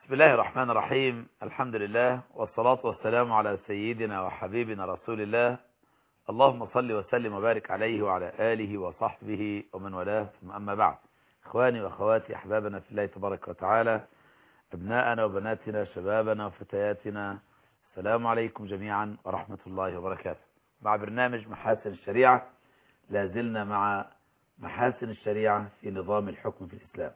بسم الله الرحمن الرحيم. الحمد لله والصلاة والسلام على سيدنا وحبيبنا رسول الله. اللهم صل وسلم وبارك عليه وعلى آله وصحبه ومن والاه، ثم أما بعد. إخواني وأخواتي أحبابنا في الله تبارك وتعالى، أبناءنا وبناتنا، شبابنا وفتياتنا، السلام عليكم جميعا ورحمة الله وبركاته. مع برنامج محاسن الشريعة، لازلنا مع محاسن الشريعة في نظام الحكم في الإسلام.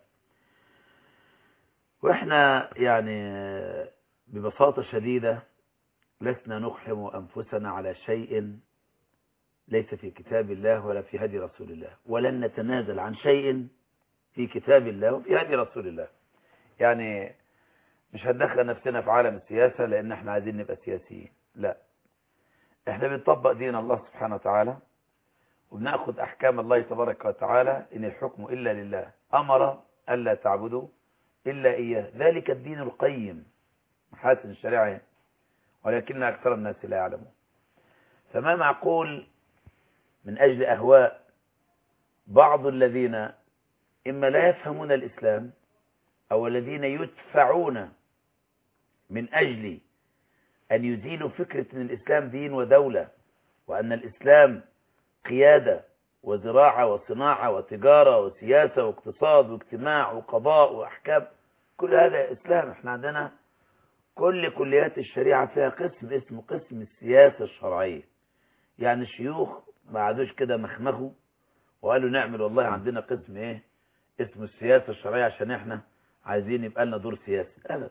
وإحنا يعني ببساطة شديدة لسنا نقحم أنفسنا على شيء ليس في كتاب الله ولا في هدي رسول الله، ولن نتنازل عن شيء في كتاب الله وفي هدي رسول الله. يعني مش هندخل نفسنا في عالم السياسة لأن احنا عايزين نبقى سياسيين، لا، احنا بنطبق دين الله سبحانه وتعالى وبناخد أحكام الله تبارك وتعالى، إن الحكم إلا لله، أمر ألا تعبدوا إلا إياه، ذلك الدين القيم، محاسن الشريعة، ولكن أكثر الناس لا يعلمون. فما معقول من أجل أهواء بعض الذين إما لا يفهمون الإسلام أو الذين يدفعون من أجل أن يزيلوا فكرة أن الإسلام دين ودولة، وأن الإسلام قيادة وزراعة وصناعة وتجارة وسياسة واقتصاد واجتماع وقضاء وأحكام، كل هذا إسلام. احنا عندنا كل كليات الشريعة فيها قسم اسمه قسم السياسة الشرعية. يعني الشيوخ ما عادوش كده مخمخوا وقالوا نعمل والله عندنا قسم ايه اسمه السياسة الشرعية عشان احنا عايزين يبقى لنا دور سياسي. ابدا،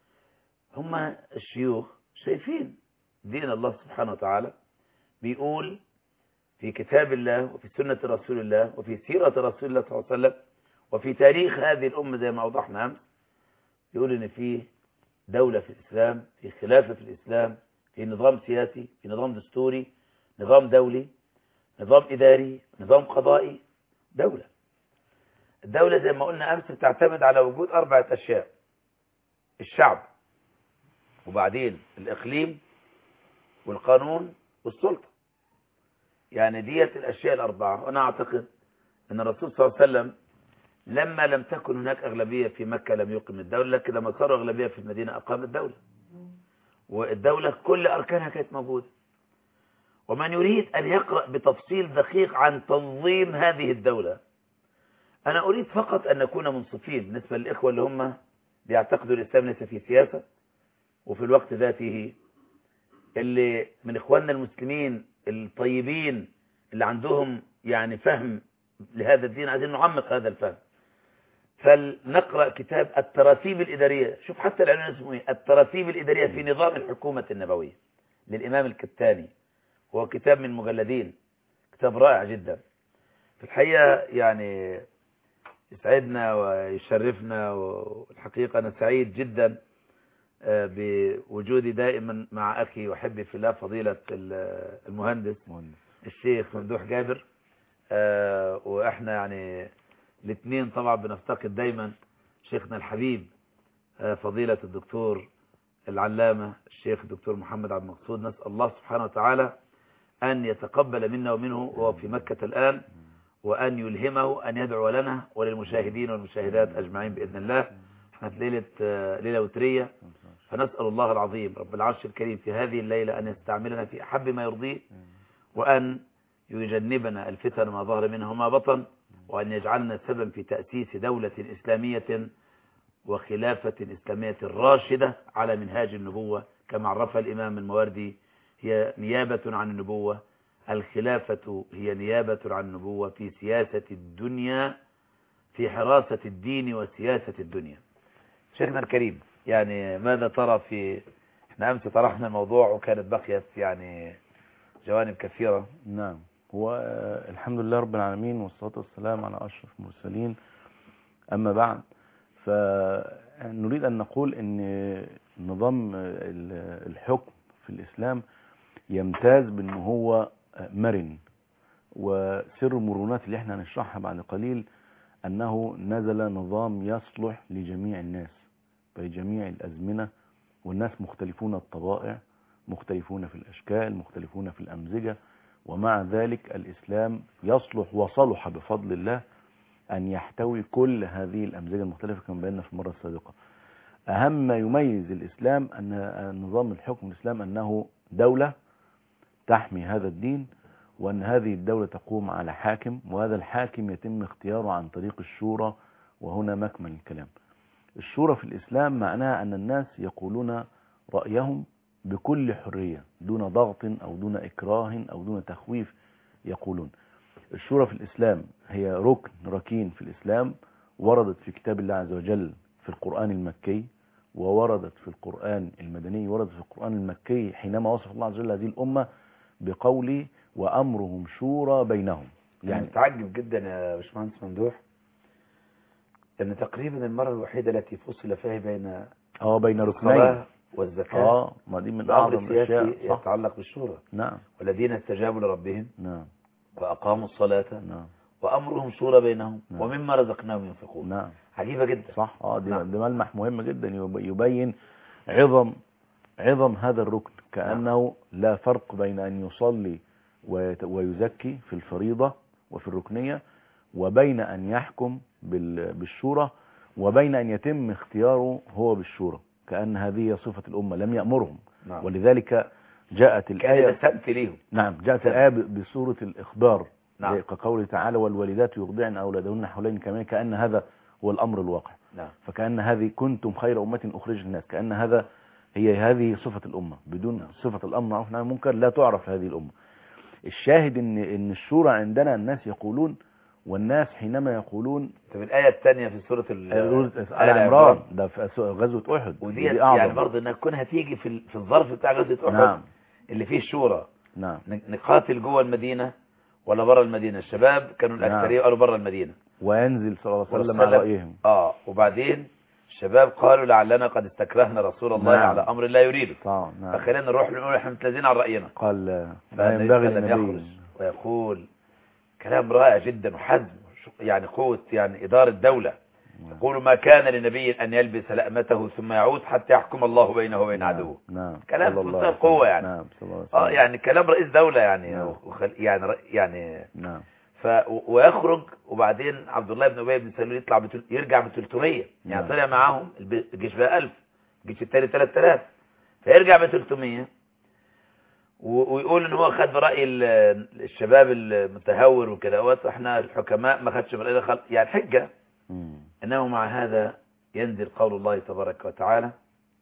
هم الشيوخ شايفين دين الله سبحانه وتعالى بيقول في كتاب الله وفي سنة رسول الله وفي سيرة رسول الله صلى الله عليه وسلم وفي تاريخ هذه الأمة زي ما أوضحنا أمس، يقول إن في دولة في الإسلام، في خلافة في الإسلام، في نظام سياسي، في نظام دستوري، نظام دولي، نظام إداري، نظام قضائي، دولة. الدولة زي ما قلنا أمس بتعتمد على وجود 4 أشياء: الشعب، وبعدين الإقليم، والقانون، والسلطة. يعني ديت الأشياء ال4. وأنا أعتقد أن الرسول صلى الله عليه وسلم لما لم تكن هناك أغلبية في مكة لم يقم الدولة، لكن لما صاروا أغلبية في المدينة أقام الدولة، والدولة كل أركانها كانت موجودة. ومن يريد أن يقرأ بتفصيل دقيق عن تنظيم هذه الدولة، أنا أريد فقط أن نكون منصفين بالنسبة للإخوة اللي هم بيعتقدوا الإسلام ليس في سياسة، وفي الوقت ذاته اللي من إخواننا المسلمين الطيبين اللي عندهم يعني فهم لهذا الدين، عايزين نعمق هذا الفهم. فلنقرأ كتاب التراتيب الإدارية. شوف حتى العنوان اسمه ايه، التراتيب الإدارية في نظام الحكومة النبوية للإمام الكتاني. هو كتاب من مجلدين، كتاب رائع جدا في الحقيقة. يعني يسعدنا ويشرفنا، والحقيقة أنا سعيد جدا بوجودي دائما مع أخي وحبي في الله فضيلة المهندس الشيخ ممدوح جابر. وإحنا يعني الاثنين طبعا بنفتقد دايما شيخنا الحبيب فضيلة الدكتور العلامة الشيخ الدكتور محمد عبد المقصود. نسأل الله سبحانه وتعالى أن يتقبل منا ومنه وهو في مكة الآن، وأن يلهمه أن يدعو لنا وللمشاهدين والمشاهدات أجمعين بإذن الله. احنا في ليلة وترية، فنسأل الله العظيم رب العرش الكريم في هذه الليلة أن يستعملنا في أحب ما يرضيه، وأن يجنبنا الفتن ما ظهر منها وما بطن، وأن يجعلنا سبب في تأسيس دولة إسلامية وخلافة إسلامية راشدة على منهاج النبوة كما عرفها الإمام المواردي: هي نيابة عن النبوة، الخلافة هي نيابة عن النبوة في سياسة الدنيا، في حراسة الدين وسياسة الدنيا. شيخنا الكريم، يعني ماذا ترى في، احنا أمس طرحنا الموضوع وكانت بقيت يعني جوانب كثيرة. نعم، هو الحمد لله رب العالمين والصلاة والسلام على أشرف المرسلين. أما بعد، فنريد أن نقول أن نظام الحكم في الإسلام يمتاز بأنه هو مرن، وسر المرونات اللي احنا هنشرحها بعد قليل أنه نزل نظام يصلح لجميع الناس في جميع الأزمنة، والناس مختلفون الطبائع، مختلفون في الأشكال، مختلفون في الأمزجة، ومع ذلك الإسلام يصلح وصلح بفضل الله أن يحتوي كل هذه الأمزجة المختلفة كما بينا في المرة السابقة. أهم ما يميز الإسلام أن نظام الحكم الإسلام أنه دولة تحمي هذا الدين، وأن هذه الدولة تقوم على حاكم، وهذا الحاكم يتم اختياره عن طريق الشورى. وهنا مكمن الكلام. الشورى في الإسلام معناها أن الناس يقولون رأيهم بكل حرية دون ضغط أو دون إكراه أو دون تخويف يقولون. الشورى في الإسلام هي ركن ركين في الإسلام، وردت في كتاب الله عز وجل في القرآن المكي، ووردت في القرآن المدني. وردت في القرآن المكي حينما وصف الله عز وجل هذه الأمة بقوله وأمرهم شورى بينهم. يعني متعجب جدا يا باشمهندس ممدوح ان تقريبا المرة الوحيدة التي فصل فيها بين ركنين الصلاة والزكاة ما دي من أعظم الأشياء يتعلق بالشورى. نعم. والذين استجابوا لربهم نعم وأقاموا الصلاة نعم وأمرهم شورى بينهم نعم. ومما رزقناهم ينفقون. نعم. عجيبة جدا. صح. دي نعم. دي ملمح مهم جدا يبين عظم هذا الركن، كأنه لا فرق بين أن يصلي ويزكي في الفريضة وفي الركنية، وبين أن يحكم بالشورى، وبين أن يتم اختياره هو بالشورى، كأن هذه صفة الأمة لم يأمرهم. نعم. ولذلك جاءت الآية ليهم. نعم، جاءت الآية بصورة الإخبار. نعم. كقوله تعالى والوالدات يرضعن أولادهن حولين كاملين، كأن هذا هو الأمر الواقع. نعم. فكأن هذه كنتم خير أمة أخرجت الناس، كأن هذه صفة الأمة. بدون نعم. صفة الأمر معروف نهي عن المنكر لا تعرف هذه الأمة. الشاهد إن الشورى عندنا الناس يقولون، والناس حينما يقولون. طب الآية الثانية في سورة آل عمران ده في غزوة أحد، ودي يعني برضه انها تكون هتيجي في الظرف بتاع غزوة أحد. نعم. اللي فيه الشورى. نعم. نقاتل جوه المدينة ولا بره المدينة؟ الشباب كانوا الأكثرية قالوا بره المدينة، وينزل صلى الله عليه وسلم على رأيهم. وبعدين الشباب قالوا لعلنا قد استكرهنا رسول الله على أمر لا يريده. نعم. فخلينا نروح نقول احنا متلازين على رأينا. قال لا ينبغي للنبي ويقول كلام رائع جدا وحزم، يعني قوة يعني إدارة الدولة. يقول ما كان لنبي أن يلبس لأمته ثم يعود حتى يحكم الله بينه وبين عدوه. نعم. كلام منتهى القوة يعني. نعم. يعني كلام رئيس دولة يعني. نعم. يعني نعم. ويخرج، وبعدين عبد الله بن أبي بن سلول يرجع ب 300. يعني طلع معاهم الجيش بقى 1000، الجيش الثاني 3000، فيرجع ب 300 ويقول ان هو خد برأي الشباب المتهور وكده، احنا الحكماء ما خدش برأي يعني حجة. انه مع هذا ينزل قول الله تبارك وتعالى،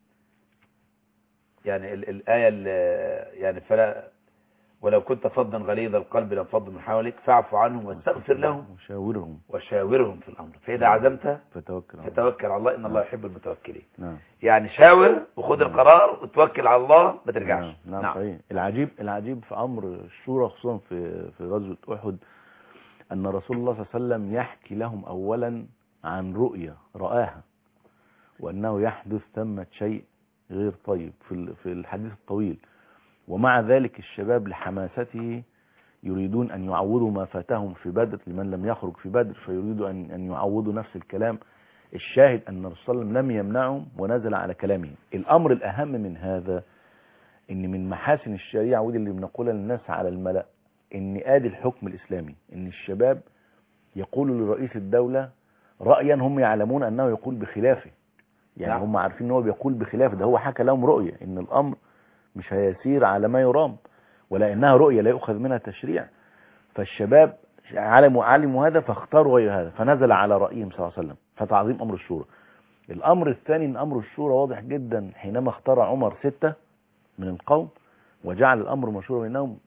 يعني الآية يعني فلا ولو كنت فظا غليظ القلب لانفضوا من حولك فاعف عنهم واستغفر لهم وشاورهم في الأمر فإذا عزمت فتوكل على الله إن الله يحب المتوكلين. يعني شاور وخذ القرار وتوكل على الله ما ترجعش. نعم. صحيح. العجيب في أمر الشورى خصوصا في غزوة أحد أن رسول الله صلى الله عليه وسلم يحكي لهم أولا عن رؤية رآها، وأنه يحدث ثمة شيء غير طيب في الحديث الطويل، ومع ذلك الشباب لحماسته يريدون أن يعوضوا ما فاتهم في بدر لمن لم يخرج في بدر، فيريدوا أن يعوضوا نفس الكلام. الشاهد أن الرسول صلى الله عليه وسلم لم يمنعهم ونزل على كلامه. الأمر الأهم من هذا إن من محاسن الشريعة ودي اللي بنقولها للناس على الملأ، إن آدي الحكم الإسلامي إن الشباب يقولوا لرئيس الدولة رأيا هم يعلمون أنه يقول بخلافه. يعني هم عارفين أنه بيقول بخلافه، ده هو حكى لهم رؤية إن الأمر مش هيسير على ما يرام، ولا إنها رؤية لا يؤخذ منها تشريع. فالشباب علموا هذا فاختاروا غير هذا، فنزل على رأيهم صلى الله عليه وسلم. فتعظيم أمر الشورى. الأمر الثاني إن أمر الشورى واضح جدا حينما اختار عمر 6 من القوم وجعل الأمر مشورا بينهم،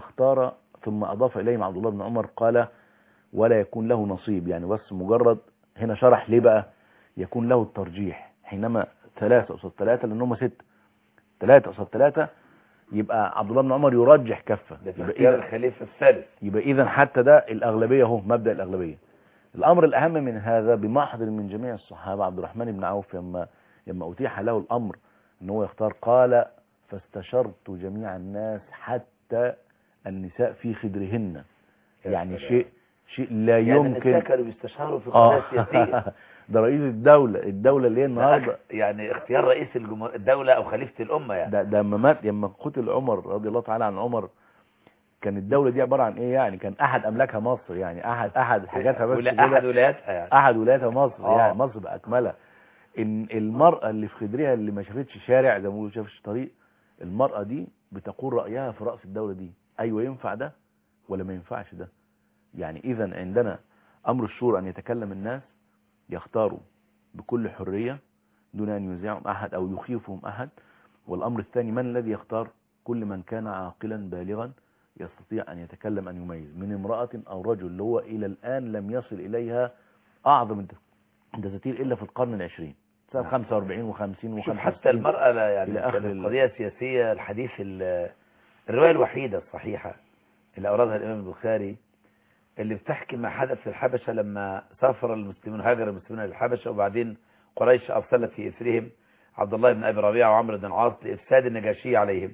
ثم أضاف إليهم عبد الله بن عمر قال ولا يكون له نصيب. يعني بس مجرد هنا شرح ليه بقى يكون له الترجيح حينما 3 قصاد 3، لأنهم 6 3 قصاد 3 يبقى عبد الله بن عمر يرجح كفه، يبقى الخليفة الثالث. يبقى إذا حتى ده الأغلبية هو مبدأ الأغلبية. الأمر الأهم من هذا بمحضر من جميع الصحابة عبد الرحمن بن عوف لما أتيح له الأمر أن هو يختار قال فاستشرت جميع الناس حتى النساء في خدرهن. يعني شيء لا يمكن. يعني كانوا بيستشاروا في قضايا سياسية. ده رئيس الدولة اللي هي النهارده يعني اختيار رئيس الدولة او خليفة الامة. يعني ده لما قتل عمر رضي الله تعالى عن عمر كان الدولة دي عبارة عن ايه؟ يعني كان احد املاكها مصر، يعني احد حاجاتها بس احد ولاياتها، يعني احد ولاياتها مصر. يعني مصر باكملها. ان المرأة اللي في خدرها اللي ما شافتش شارع زي ما بيقولوا شافتش طريق، المرأة دي بتقول رأيها في رأس الدولة دي، ايوه ينفع ده ولا ما ينفعش ده. يعني اذا عندنا امر الشورى ان يتكلم الناس يختاروا بكل حرية دون ان يزيعهم احد او يخيفهم احد. والامر الثاني، من الذي يختار؟ كل من كان عاقلا بالغا يستطيع ان يتكلم، ان يميز من امرأة او رجل، اللي هو الى الان لم يصل اليها اعظم الدساتير الا في القرن العشرين سنة 45 و50 شوف و65 حتى المرأة يعني إلى آخر كانت قضية سياسية. الحديث الرواية الوحيدة الصحيحة اللي أوردها الإمام البخاري اللي بتحكي ما حدث في الحبشة لما سافر المسلمون، هاجر المسلمون للحبشة، وبعدين قريش أرسلت في إثرهم عبد الله بن أبي ربيعة وعمرو بن العاص لإفساد النجاشية عليهم.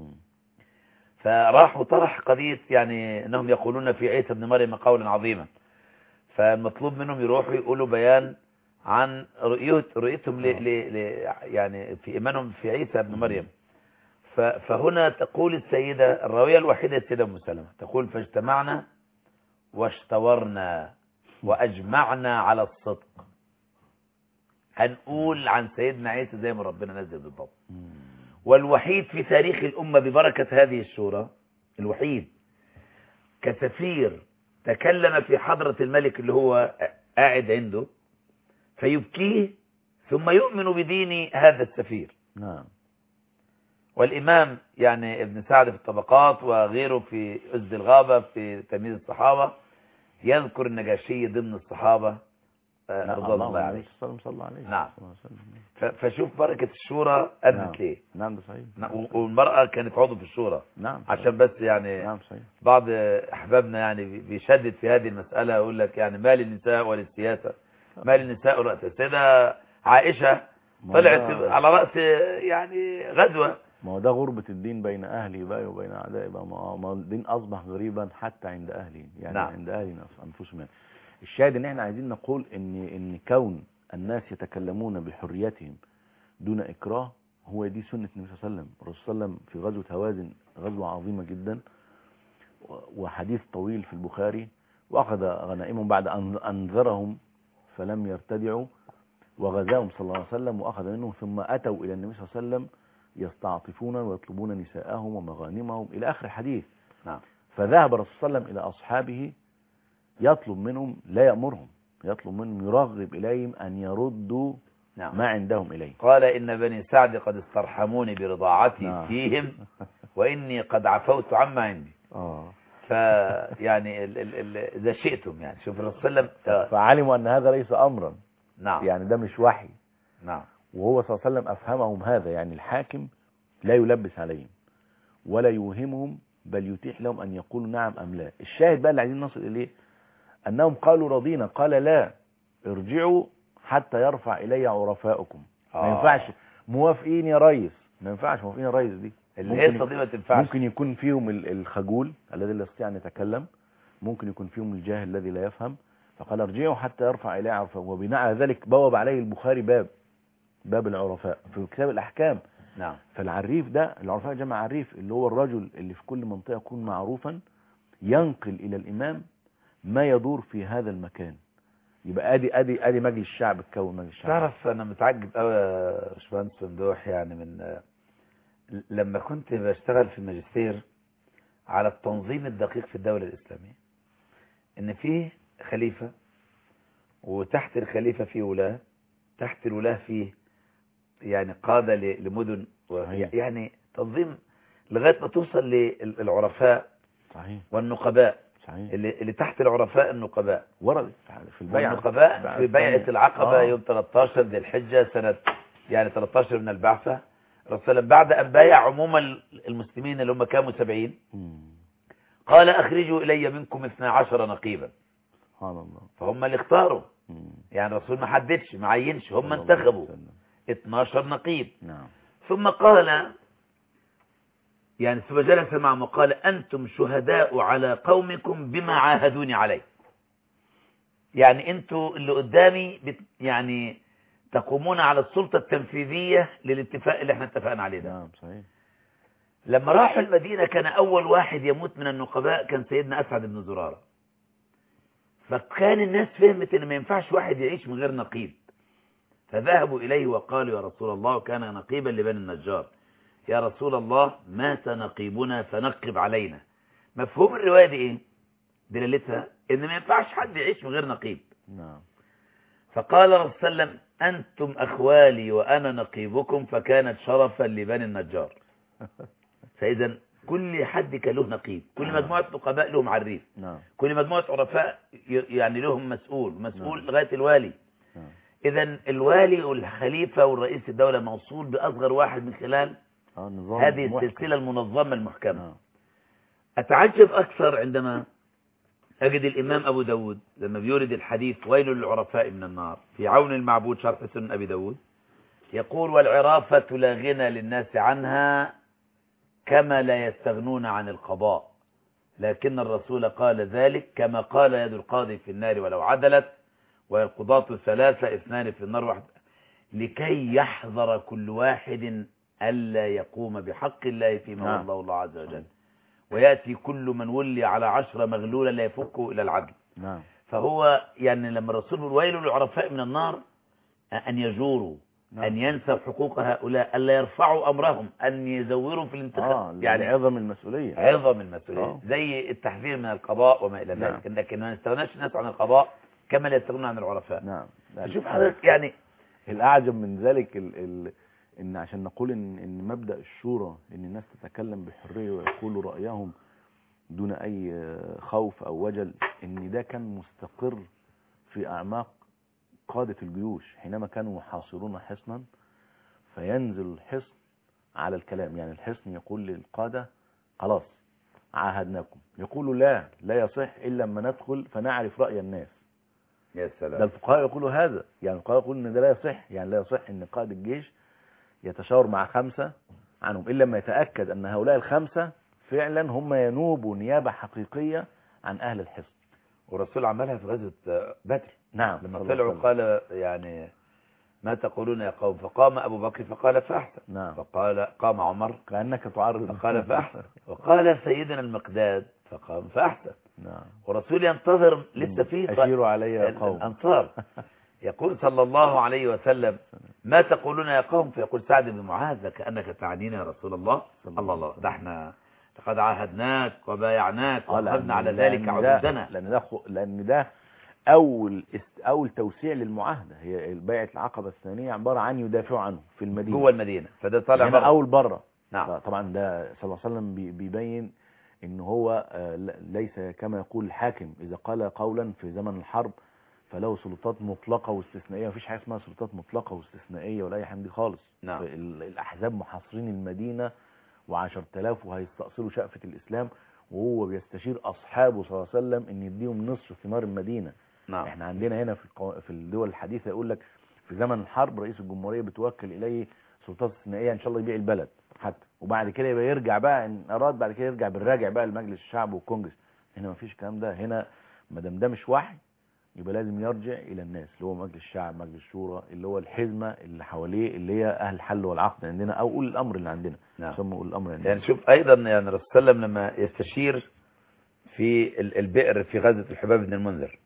فراح وطرح قضية يعني أنهم يقولون في عيسى بن مريم قولا عظيما، فالمطلوب منهم يروحوا يقولوا بيان عن رؤيتهم يعني في إيمانهم في عيسى بن مريم. فهنا تقول السيدة الراوية الوحيدة السيدة أم سلمة تقول: فاجتمعنا واشتورنا وأجمعنا على الصدق، هنقول عن سيدنا عيسى زي ما ربنا نزل بالضبط. والوحيد في تاريخ الأمة ببركة هذه الشورى، الوحيد كسفير تكلم في حضرة الملك اللي هو قاعد عنده فيبكيه ثم يؤمن بدين هذا السفير. نعم. والإمام يعني ابن سعد في الطبقات وغيره في أسد الغابة في تمييز الصحابة يذكر النجاشي ضمن الصحابة رضوان الله عليه. نعم. فشوف بركة الشورى أدت ليه. نعم ده صحيح. والمرأة كانت عضو في الشورى. نعم. عشان بس يعني نعم صحيح. بعض أحبابنا يعني بيشدد في هذه المسألة، يقول لك يعني ما للنساء وللسياسة، ما للنساء ورأس. السيدة عائشة طلعت على رأس يعني غزوة. ما هو ده غربة الدين بين أهلي بقى وبين أعدائي بقى. ما الدين أصبح غريبا حتى عند أهلي، يعني نعم. عند أهلي أنفسهم يعني. الشاهد إن إحنا عايزين نقول إن كون الناس يتكلمون بحريتهم دون إكراه هو دي سنة النبي صلى الله عليه وسلم. الرسول صلى الله عليه وسلم في غزوة هوازن، غزوة عظيمة جدا وحديث طويل في البخاري، وأخذ غنائمهم بعد أن أنذرهم فلم يرتدعوا، وغزاهم صلى الله عليه وسلم وأخذ منهم، ثم أتوا إلى النبي صلى الله عليه وسلم يستعطفون ويطلبون نساءهم ومغانمهم إلى آخر الحديث. نعم. فذهب الرسول صلى الله عليه وسلم إلى أصحابه يطلب منهم، لا يأمرهم، يطلب منهم، يرغب إليهم أن يردوا نعم. ما عندهم إليه. قال: إن بني سعد قد استرحموني برضاعتي نعم. فيهم وإني قد عفوت عما عندي. فيعني إذا شئتم يعني. شوف الرسول صلى الله عليه وسلم فعلموا أن هذا ليس أمرا. نعم. يعني ده مش وحي. نعم. وهو صلى الله عليه وسلم أفهمهم هذا. يعني الحاكم لا يلبس عليهم ولا يوهمهم، بل يتيح لهم أن يقولوا نعم أم لا. الشاهد بقى اللي عايزين نصل إليه أنهم قالوا رضينا. قال: لا، ارجعوا حتى يرفع إلي عرفاؤكم. ما ينفعش موافقين يا ريس، ما ينفعش موافقين يا ريس دي اللي هي الصديقة ما تنفعش. ممكن يكون فيهم الخجول الذي لا يستطيع أن يتكلم، ممكن يكون فيهم الجاهل الذي لا يفهم. فقال: ارجعوا حتى يرفع إلي عرفاؤكم. وبناء على ذلك بوب عليه البخاري باب العرفاء في كتاب الأحكام. نعم. فالعريف ده، العرفاء جمع عريف، اللي هو الرجل اللي في كل منطقة يكون معروفا ينقل إلى الإمام ما يدور في هذا المكان. يبقى ادي مجلس الشعب، اتكون مجلس الشعب. تعرف انا متعجب قوي يا باشمهندس ممدوح، يعني من لما كنت بشتغل في الماجستير على التنظيم الدقيق في الدولة الإسلامية، ان فيه خليفة وتحت الخليفة فيه ولاة، تحت الولاة فيه يعني قادة لمدن، يعني تنظيم لغاية ما توصل للعرفاء. صحيح. والنقباء. صحيح. اللي تحت العرفاء النقباء. ورد في البيعة. والنقباء في بيعة العقبة يوم 13 ذي الحجة سنة يعني 13 من البعثة. الرسول بعد أن بايع عموم المسلمين اللي هم كانوا 70 قال: أخرجوا إلي منكم 12 نقيبا. سبحان الله. فهم اللي اختاروا. يعني الرسول ما حددش ما عينش، هم انتخبوا 12 نقيب. نعم. ثم قال يعني ثم جلس معهم وقال: أنتم شهداء على قومكم بما عاهدوني عليه. يعني أنتوا اللي قدامي يعني تقومون على السلطة التنفيذية للاتفاق اللي احنا اتفقنا عليه ده. نعم صحيح. لما راحوا المدينة كان أول واحد يموت من النقباء كان سيدنا أسعد بن زرارة. فكان الناس فهمت إن ما ينفعش واحد يعيش من غير نقيب. فذهبوا إليه وقالوا يا رسول الله، كان نقيبا لبني النجار، يا رسول الله مات نقيبنا فنقب علينا. مفهوم الرواية دي إيه؟ دلالتها إن ما ينفعش حد يعيش من غير نقيب. نعم. فقال الرسول صلى الله عليه وسلم أنتم أخوالي وأنا نقيبكم، فكانت شرفا لبني النجار. فإذا كل حد كان له نقيب، كل مجموعة نقباء لهم عريف، كل مجموعة عرفاء يعني لهم مسؤول لغاية الوالي. إذا الوالي والخليفة والرئيس الدولة موصول بأصغر واحد من خلال هذه السلسلة المنظمة المحكمة. أتعجب أكثر عندما أجد الإمام أبو داود لما بيورد الحديث ويل للعرفاء من النار في عون المعبود شرح سنن أبي داود، يقول والعرافة لا غنى للناس عنها كما لا يستغنون عن القضاء، لكن الرسول قال ذلك كما قال يد القاضي في النار ولو عدلت، والقضاة ثلاثة اثنان في النار واحد، لكي يحذر كل واحد ألا يقوم بحق الله فيما والله الله عز وجل، ويأتي كل من ولي على 10 مغلولا لا يفكه إلى العدل. فهو يعني لما الرسول يقول ويل للعرفاء من النار، أن يجوروا، أن ينسوا حقوق هؤلاء، ألا يرفعوا أمرهم، أن يزوروا في الانتخاب، يعني عظم المسؤولية، عظم المسؤولية. زي التحذير من القضاء وما إلى ذلك. لكن ما نستغناش الناس عن القضاء كما لا يستغنون عن العرفاء. شوف حضرتك يعني الأعجب من ذلك إن عشان نقول إن مبدأ الشورى إن الناس تتكلم بحرية ويقولوا رأيهم دون أي خوف أو وجل، إن ده كان مستقر في أعماق قادة الجيوش حينما كانوا يحاصرون حصنا، فينزل الحصن على الكلام. يعني الحصن يقول للقادة خلاص عاهدناكم، يقولوا لا يصح إلا لما ندخل فنعرف رأي الناس. يا سلام. ده الفقهاء يقولوا هذا، يعني الفقهاء يقولوا ان ده لا يصح، يعني لا يصح ان قائد الجيش يتشاور مع 5 عنهم إلا لما يتأكد أن هؤلاء ال5 فعلا هم ينوبوا نيابة حقيقية عن أهل الحصن. والرسول عملها في غزوة بدر. نعم. لما طلعوا قال يعني ما تقولون يا قوم، فقام أبو بكر فقال فأحسن. نعم. فقال قام عمر كأنك تعرض فقال فأحسن. وقال سيدنا المقداد فقام فأحسن. نعم. ورسول ينتظر لسه فيه أشيروا علي يا قوم الأنصار. يقول صلى الله عليه وسلم ما تقولون يا قوم، فيقول سعد بن معاذ كأنك تعنينا يا رسول الله. الله ده احنا لقد عاهدناك وبايعناك وأخذنا على ذلك عهودنا. لأن ده أول توسيع للمعاهدة، هي بيعة العقبة الثانية عبارة عن يدافعوا عنه في المدينة جوه المدينة، فده طالع بره أول بره. نعم. طبعا ده صلى الله عليه وسلم بيبين إن هو ليس كما يقول الحاكم إذا قال قولا في زمن الحرب فله سلطات مطلقة واستثنائية. مفيش حاجة اسمها سلطات مطلقة واستثنائية ولا أي حاجة دي خالص. نعم. الأحزاب محاصرين المدينة و10,000 وهيستأصلوا شقفة الإسلام، وهو بيستشير أصحابه صلى الله عليه وسلم إن يديهم نصف ثمار المدينة. نعم. احنا عندنا هنا في الدول الحديثة يقول لك في زمن الحرب رئيس الجمهورية بتوكل إليه سلطات استثنائية إن شاء الله يبيع البلد حتى، وبعد كده يبقى يرجع بقى إن أراد بعد كده يرجع بالراجع بقى لمجلس الشعب والكونجرس. هنا مفيش الكلام ده. هنا ما دام ده مش وحي يبقى لازم يرجع إلى الناس اللي هو مجلس الشعب مجلس الشورى اللي هو الحزمة اللي حواليه اللي هي أهل الحل والعقد عندنا أو أولي الأمر اللي عندنا. نعم. يسموا أولي الأمر عندنا. يعني شوف أيضا يعني الرسول صلى الله عليه وسلم لما يستشير في البئر في غزوة الحباب بن المنذر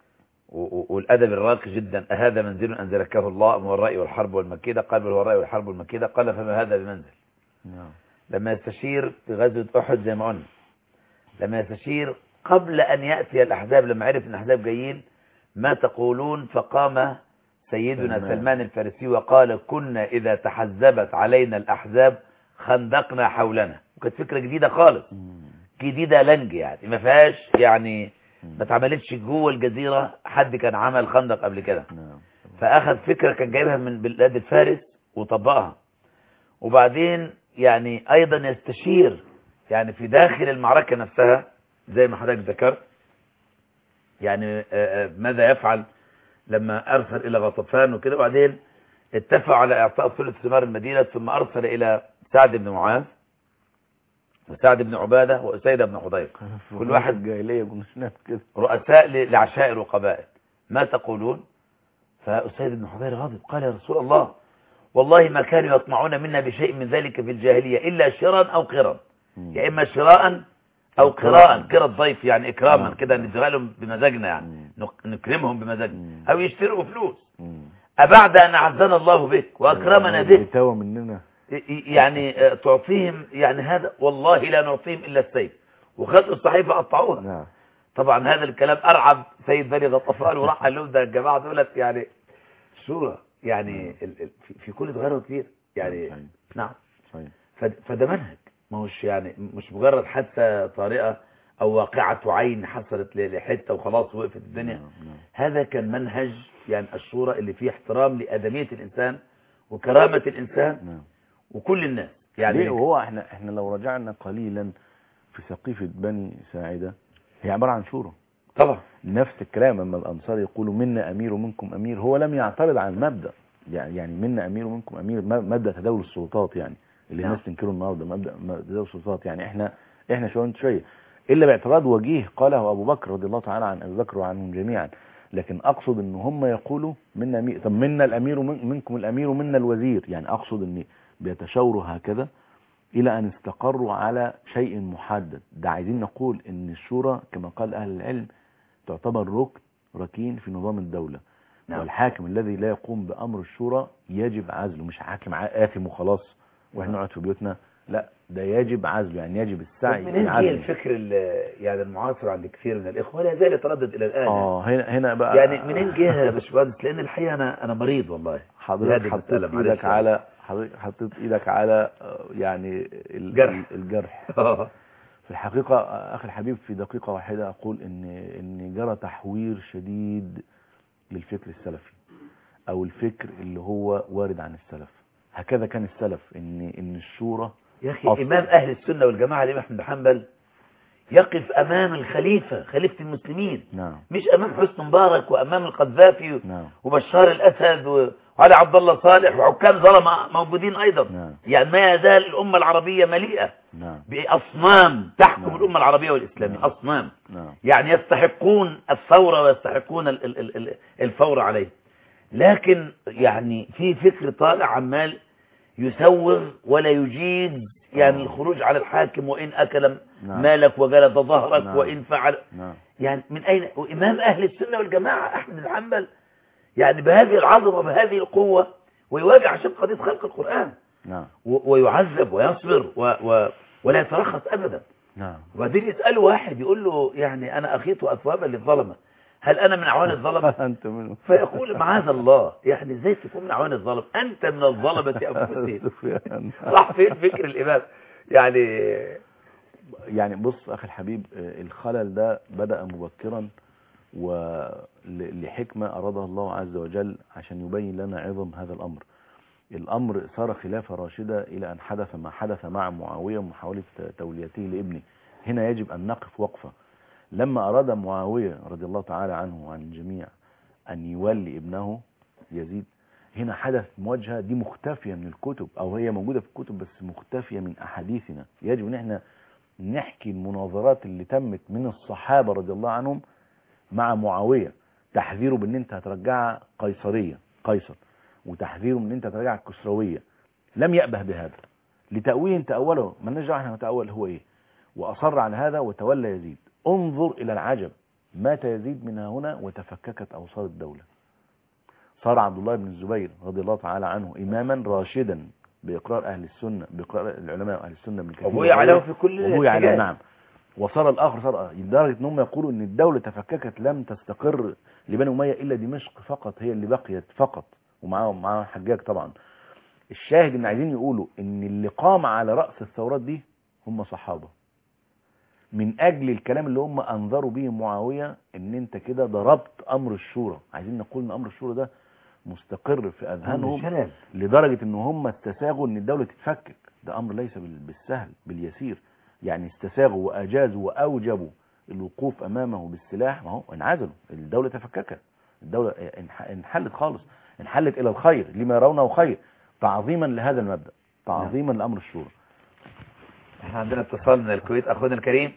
والأدب الراقي جدا، أهذا منزل أنزلكه الله أم هو الرأي والحرب والمكيدة؟ قال بل هو الرأي والحرب والمكيدة. قال فما هذا بمنزل. نعم. لما يستشير في غزوة أحد زي ما قلنا، لما يستشير قبل أن يأتي الأحزاب، لما عرف أن الأحزاب جايين ما تقولون؟ فقام سيدنا سلمان الفارسي وقال كنا إذا تحزبت علينا الأحزاب خندقنا حولنا. وكانت فكرة جديدة خالص، جديدة لنج يعني ما فيهاش يعني ما اتعملتش جوه الجزيرة، حد كان عمل خندق قبل كده. فأخذ فكرة كان جايبها من بلاد الفارس وطبقها. وبعدين يعني أيضا يستشير يعني في داخل المعركة نفسها زي ما حضرتك ذكرت، يعني ماذا يفعل لما أرسل إلى غطفان وكده. وبعدين اتفقوا على إعطاء ثلث ثمار المدينة، ثم أرسل إلى سعد بن معاذ وسعد بن عبادة وأسيد بن حضير، كل واحد جاهلية كده رؤساء لعشائر وقبائل. ما تقولون؟ فأسيد بن حضير غضب قال يا رسول الله والله ما كانوا يطمعون منا بشيء من ذلك في الجاهلية إلا شراء أو قرا، يا إما شراء أو قراء، قرا الضيف يعني إكراما كده نديها لهم بمزاجنا، يعني نكرمهم بمزاجنا، أو يشتروا فلوس. أبعد أن أعزنا الله بك وأكرمنا به بيتاوى مننا يعني تعطيهم يعني هذا والله لا نعطيهم إلا السيف وخدوا الصحيفة قطعوها. نعم. طبعا هذا الكلام أرعب سيد بني غطفان وراح قال لهم ده الجماعة دولت يعني شورى يعني في كل صغير وكبير يعني. صحيح. نعم. صحيح. فده منهج ما هوش يعني مش مجرد حادثة طارئة أو واقعة عين حصلت لحتة وخلاص وقفت الدنيا. نعم. هذا كان منهج يعني الشورى اللي فيه احترام لأدمية الإنسان وكرامة الإنسان. نعم. وكل الناس يعني ليه وهو احنا لو رجعنا قليلا في سقيفة بني ساعدة هي عبارة عن شورى طبعا. نفس الكلام. اما الانصار يقولوا منا امير ومنكم امير هو لم يعترض على المبدأ يعني منا امير ومنكم امير مبدأ تداول السلطات يعني اللي الناس تنكره النهارده مبدأ تداول السلطات يعني احنا شوية الا باعتراض وجيه قاله ابو بكر رضي الله تعالى عن ابي بكر وعنهم جميعا. لكن اقصد ان هم يقولوا منا امير طب منا الامير ومنكم الامير ومنا الوزير يعني اقصد ان بيتشاوروا هكذا إلى أن استقروا على شيء محدد. ده عايزين نقول إن الشورى كما قال أهل العلم تعتبر ركين في نظام الدولة. نعم. والحاكم الذي لا يقوم بأمر الشورى يجب عزله مش حاكم آثم وخلاص وإحنا نقعد في بيوتنا لا ده يجب عزله يعني يجب السعي منين جه لعزله. الفكر يعني المعاصر عند كثير من الإخوة لا زال يتردد إلى الآن هنا بقى يعني منين جه يا باشمهندس لأن الحقيقة أنا مريض والله. حضرتك حطيت إيدك على يعني الجرح. في الحقيقة أخي الحبيب في دقيقة واحدة أقول إن جرى تحوير شديد للفكر السلفي أو الفكر اللي هو وارد عن السلف. هكذا كان السلف إن الشورى يا أخي إمام أهل السنة والجماعة الإمام أحمد بن حنبل يقف أمام الخليفة خليفة المسلمين. نعم. مش أمام حسني مبارك وأمام القذافي. نعم. وبشار الأسد وعلي عبد الله صالح وحكام ظلمة موجودين أيضا. نعم. يعني ما يزال الأمة العربية مليئة. نعم. بأصنام تحكم. نعم. الأمة العربية والإسلامية. نعم. أصنام. نعم. يعني يستحقون الثورة ويستحقون الفور عليه. لكن يعني في فكر طالع عمال يسوغ ولا يجيد يعني الخروج على الحاكم وإن أكل نعم. مالك وجلد ظهرك. نعم. وإن فعل. نعم. يعني من أين وإمام أهل السنة والجماعة أحمد بن حنبل يعني بهذه العظمة وبهذه القوة ويواجه عشان قضية خلق القرآن. نعم. ويعذب ويصبر ولا يترخص أبدا. نعم. وبعدين يسأله واحد يقول له يعني أنا أخيط أثوابا للظلمة هل أنا من أعوان الظلمة؟ أنت منه. فيقول معاذ الله يعني ازاي تكون من أعوان الظلم أنت من الظلمة أنفسهم. راح فين فكر الإمام يعني بص أخي الحبيب الخلل ده بدأ مبكرا ولحكمة أرادها الله عز وجل عشان يبين لنا عظم هذا الأمر صار خلافة راشدة إلى أن حدث ما حدث مع معاوية ومحاولة توليته لابنه. هنا يجب أن نقف وقفة. لما أراد معاوية رضي الله تعالى عنه وعن الجميع أن يولي ابنه يزيد هنا حدث مواجهة دي مختفية من الكتب أو هي موجودة في الكتب بس مختفية من أحاديثنا. يجب أن احنا نحكي المناظرات اللي تمت من الصحابة رضي الله عنهم مع معاوية تحذيره بأن انت هترجع قيصر وتحذيره من انت هترجع الكسروية. لم يأبه بهذا لتأويل تأوله ما نرجع احنا نتأول هو ايه وأصر على هذا وتولى يزيد. انظر إلى العجب مات يزيد من هنا وتفككت أوصال الدولة. صار عبد الله بن الزبير رضي الله تعالى عنه إماما راشدا بإقرار أهل السنة بإقرار العلماء أهل السنة من كثير أبويا عليه في كل أبويا عليه نعم. وصار الآخر صار لدرجة أنهم يقولوا أن الدولة تفككت لم تستقر لبني أمية إلا دمشق فقط هي اللي بقيت فقط ومعاهم حجاج طبعا. الشاهد أن عايزين يقولوا أن اللي قام على رأس الثورات دي هم صحابة من أجل الكلام اللي هم أنظروا به معاوية أن أنت كده ضربت أمر الشورى. عايزين نقول أن أمر الشورى ده مستقر في أذهانهم لدرجة أن هم استساغوا أن الدولة تتفكك. ده أمر ليس بالسهل باليسير. يعني استساغوا وأجازوا وأوجبوا الوقوف أمامه بالسلاح ما هو انعزلوا. الدولة تفككت. الدولة انحلت خالص انحلت إلى الخير لما يرونه خير تعظيما لهذا المبدأ تعظيما لأمر الشورى. احنا عندنا اتصال من الكويت أخونا الكريم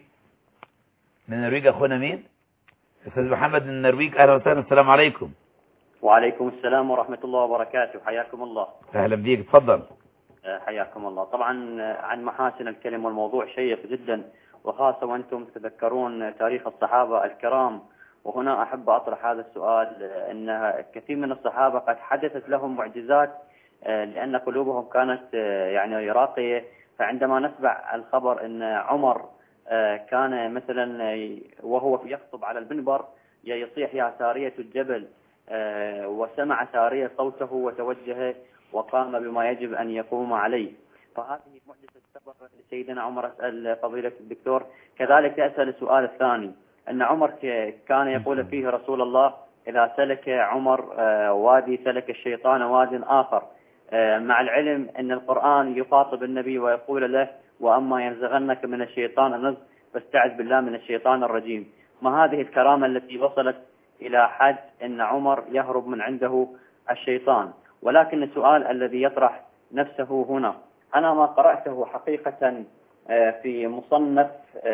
من النرويج. أخونا مين؟ أستاذ محمد من النرويج. أهلا وسهلا. السلام عليكم. وعليكم السلام ورحمة الله وبركاته. حياكم الله. أهلا بيك. اتفضل. حياكم الله. طبعا عن محاسن الكلم والموضوع شيق جدا وخاصة وأنتم تذكرون تاريخ الصحابة الكرام وهنا أحب أطرح هذا السؤال، أن كثير من الصحابة قد حدثت لهم معجزات لأن قلوبهم كانت يعني راقية. فعندما نسمع الخبر أن عمر كان مثلا وهو يخطب على المنبر يصيح يا سارية الجبل، وسمع سارية صوته وتوجه وقام بما يجب أن يقوم عليه، فهذه معجزة سبق لسيدنا عمر. أسأل فضيلة الدكتور كذلك أسأل السؤال الثاني، أن عمر كان يقول فيه رسول الله إذا سلك عمر وادي سلك الشيطان واد آخر، مع العلم أن القرآن يخاطب النبي ويقول له وأما ينزغنك من الشيطان نزغ فاستعذ بالله من الشيطان الرجيم. ما هذه الكرامة التي وصلت إلى حد أن عمر يهرب من عنده الشيطان؟ ولكن السؤال الذي يطرح نفسه هنا، أنا ما قرأته حقيقة في مصنف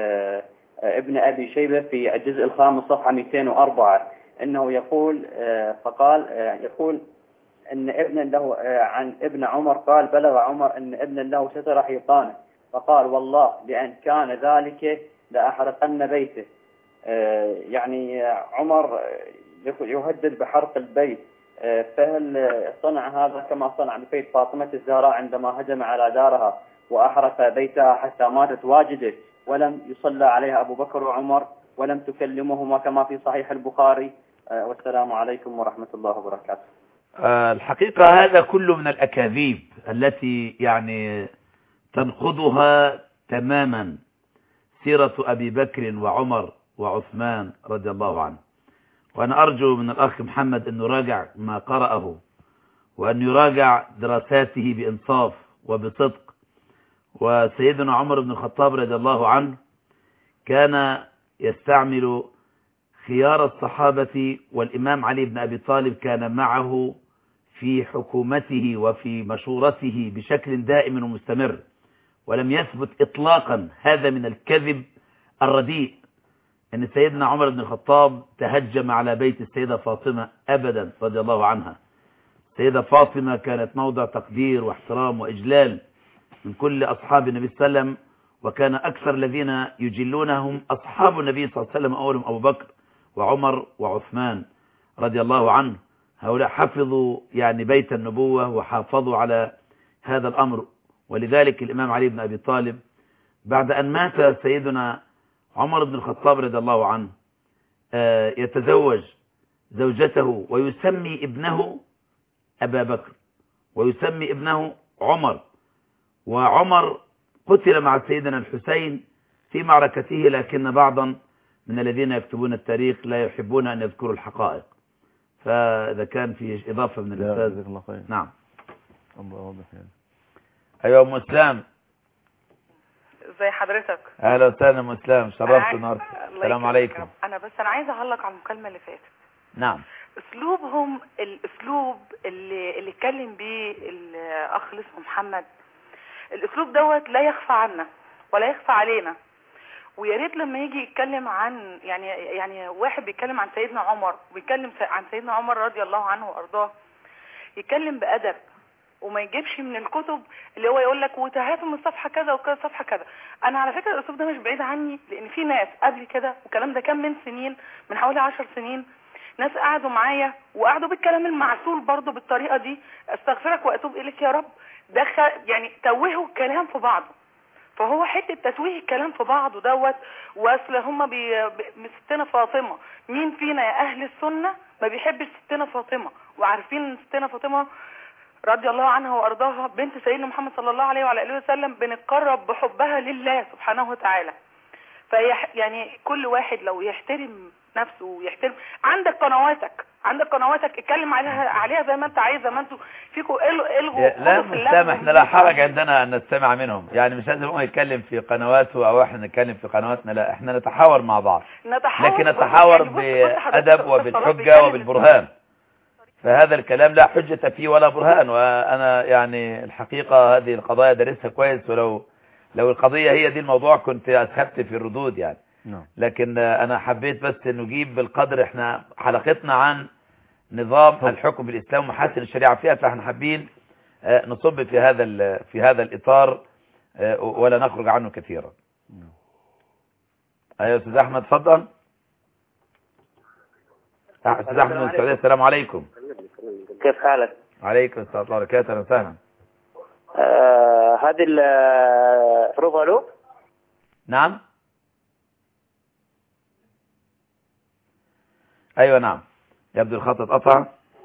ابن أبي شيبة في الجزء الخامس صفحة 204 أنه يقول يقول أن ابن له عن ابن عمر قال بلغ عمر أن ابن له ستر حيطانه فقال والله لأن كان ذلك لأحرقن بيته. يعني عمر يهدد بحرق البيت، فهل صنع هذا كما صنع ببيت فاطمة الزهراء عندما هجم على دارها وأحرق بيتها حتى ماتت واجده ولم يصلى عليها أبو بكر وعمر ولم تكلمهما كما في صحيح البخاري؟ والسلام عليكم ورحمة الله وبركاته. الحقيقة هذا كله من الأكاذيب التي يعني تنقضها تماما سيرة أبي بكر وعمر وعثمان رضي الله عنه. وأنا أرجو من الأخ محمد أن يراجع ما قرأه وأن يراجع دراساته بإنصاف وبصدق. وسيدنا عمر بن الخطاب رضي الله عنه كان يستعمل خيار الصحابة، والإمام علي بن أبي طالب كان معه في حكومته وفي مشورته بشكل دائم ومستمر، ولم يثبت إطلاقا هذا من الكذب الرديء أن سيدنا عمر بن الخطاب تهجم على بيت السيدة فاطمة أبدا رضي الله عنها. السيدة فاطمة كانت موضع تقدير واحترام وإجلال من كل أصحاب النبي صلى الله عليه وسلم، وكان أكثر الذين يجلونهم أصحاب النبي صلى الله عليه وسلم، أولهم أبو بكر وعمر وعثمان رضي الله عنه. هؤلاء حفظوا يعني بيت النبوة وحافظوا على هذا الأمر. ولذلك الإمام علي بن أبي طالب بعد أن مات سيدنا عمر بن الخطاب رضي الله عنه يتزوج زوجته ويسمي ابنه أبا بكر ويسمي ابنه عمر. وعمر قتل مع سيدنا الحسين في معركته، لكن بعضا من الذين يكتبون التاريخ لا يحبون أن يذكروا الحقائق. فإذا كان في إضافة من الأستاذ. نعم. الله واضح يعني. أيها أم إسلام. ازي حضرتك؟ أهلا وسهلا أم إسلام، شرفت النهارده. السلام عليكم. أنا عايزة أعلق على المكالمة اللي فاتت. نعم. أسلوبهم الأسلوب اللي اتكلم بيه الأخ اللي اسمه محمد، الأسلوب دوت لا يخفى عنا ولا يخفى علينا. ويا ريت لما يجي يتكلم عن يعني واحد بيتكلم عن سيدنا عمر وبيتكلم عن سيدنا عمر رضي الله عنه وارضاه، يتكلم بأدب وما يجيبش من الكتب اللي هو يقول لك وتهاتوا من صفحه كذا وكذا صفحه كذا. انا على فكره الاسلوب ده مش بعيد عني، لان في ناس قبل كده والكلام ده كان من سنين، من حوالي 10 سنين، ناس قعدوا معايا وقعدوا بالكلام المعسول برضه بالطريقه دي، استغفرك واتوب اليك يا رب، دخل يعني توهوا الكلام في بعضه. فهو حته تتويه الكلام في بعضه دوت. واصل هم ستنا فاطمه، مين فينا يا اهل السنه ما بيحبش ستنا فاطمه؟ وعارفين ان ستنا فاطمه رضي الله عنها وارضاها بنت سيدنا محمد صلى الله عليه وعلى اله وسلم، بنتقرب بحبها لله سبحانه وتعالى. يعني كل واحد لو يحترم نفسه ويحترم، عندك قنواتك اتكلم عليها زي ما انت عايز، زي ما انتوا فيكم الغوا. لا مستمع، احنا لا حرج عندنا ان نستمع منهم، يعني مش لازم هو يتكلم في قنواته او احنا نتكلم في قنواتنا، لا احنا نتحاور مع بعض، لكن نتحاور بأدب وبالحجة وبالبرهان. فهذا الكلام لا حجة فيه ولا برهان. وانا يعني الحقيقة هذه القضايا درسها كويس، ولو القضية هي دي الموضوع كنت أسهبت في الردود يعني. لكن أنا حبيت بس نجيب بالقدر، احنا حلقتنا عن نظام الحكم بالإسلام ومحاسن الشريعة فيها، فاحنا حابين نصب في هذا الإطار ولا نخرج عنه كثيرا. أيها أستاذ أحمد تفضل. أستاذ أحمد من السعودية، السلام عليكم. كيف حالك؟ عليكم السلام ورحمة الله وبركاته. أهلا وسهلا. هذه الحروف ألو؟ نعم. أيوة نعم، يبدو الخط اتقطع.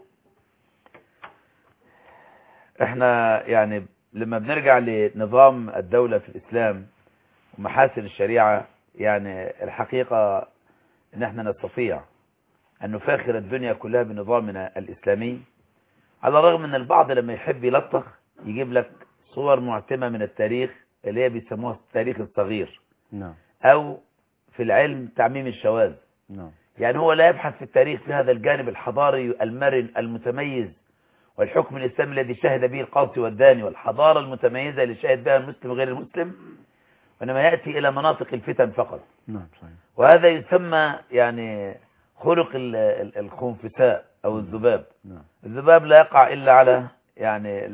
احنا يعني لما بنرجع لنظام الدولة في الإسلام ومحاسن الشريعة، يعني الحقيقة ان احنا نستطيع ان نفاخر الدنيا كلها بنظامنا الإسلامي، على الرغم ان البعض لما يحب يلطخ يجيب لك صور معتمة من التاريخ اللي هي بيسموها التاريخ الصغير. نعم. او في العلم تعميم الشواذ. نعم. يعني هو لا يبحث في التاريخ في هذا الجانب الحضاري المرن المتميز، والحكم الإسلامي الذي شهد به القاصي والداني، والحضارة المتميزة اللي شهد بها المسلم وغير المسلم، وإنما يأتي إلى مناطق الفتن فقط. نعم صحيح. وهذا يسمى يعني خلق الخنفساء أو الذباب. نعم. الذباب لا يقع إلا على يعني